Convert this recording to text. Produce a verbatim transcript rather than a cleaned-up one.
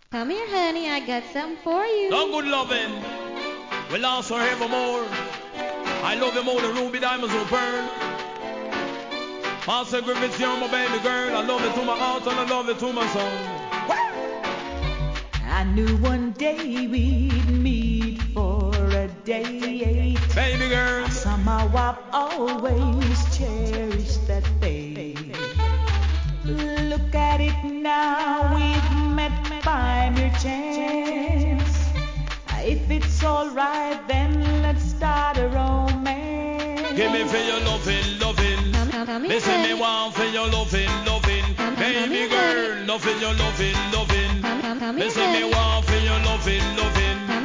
Come here, honey, I got some for you. No good loving will last forevermore. I love you more than ruby diamonds will burn. Master Griffiths, you're my baby girl. I love you to my heart and I love you to my soul. I knew one day we'd meet for a date. Baby girl, Somehow I've always cherished that day. Look at it now, we've met by mere chance. If it's alright, then let's start a romance. give me for your loving, loving. Come, come, come here, Listen me honey. want for your loving, loving. Come, come, come Baby here, girl, honey. love for your loving, loving. Come, come, come here, Listen me honey. want for your loving, loving.